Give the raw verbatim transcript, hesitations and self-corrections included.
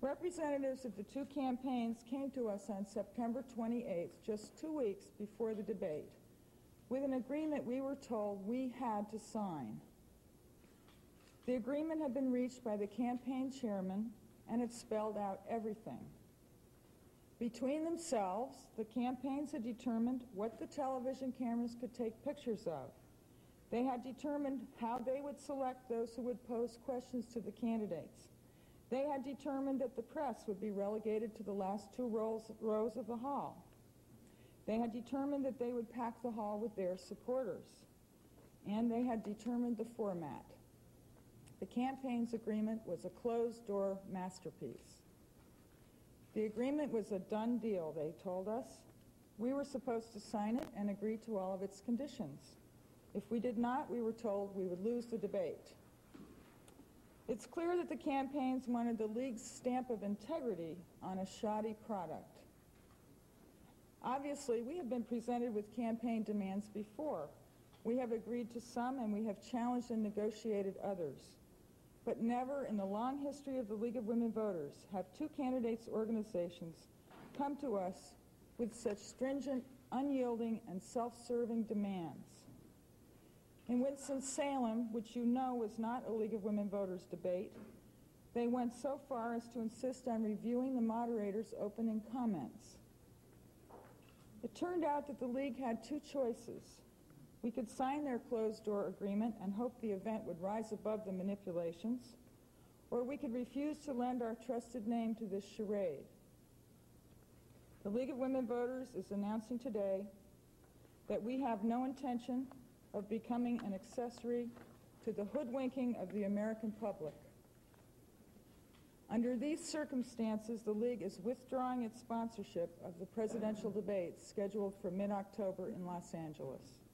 Representatives of the two campaigns came to us on September twenty-eighth, just two weeks before the debate, with an agreement we were told we had to sign. The agreement had been reached by the campaign chairman, and it spelled out everything. Between themselves, the campaigns had determined what the television cameras could take pictures of. They had determined how they would select those who would pose questions to the candidates. They had determined that the press would be relegated to the last two rows, rows of the hall. They had determined that they would pack the hall with their supporters. And they had determined the format. The campaign's agreement was a closed-door masterpiece. The agreement was a done deal, they told us. We were supposed to sign it and agree to all of its conditions. If we did not, we were told we would lose the debate. It's clear that the campaigns wanted the League's stamp of integrity on a shoddy product. Obviously, we have been presented with campaign demands before. We have agreed to some, and we have challenged and negotiated others. But never in the long history of the League of Women Voters have two candidates' organizations come to us with such stringent, unyielding, and self-serving demands. In Winston-Salem, which you know was not a League of Women Voters debate, they went so far as to insist on reviewing the moderator's opening comments. It turned out that the League had two choices. We could sign their closed-door agreement and hope the event would rise above the manipulations, or we could refuse to lend our trusted name to this charade. The League of Women Voters is announcing today that we have no intention of becoming an accessory to the hoodwinking of the American public. Under these circumstances, the League is withdrawing its sponsorship of the presidential debates scheduled for mid-October in Los Angeles.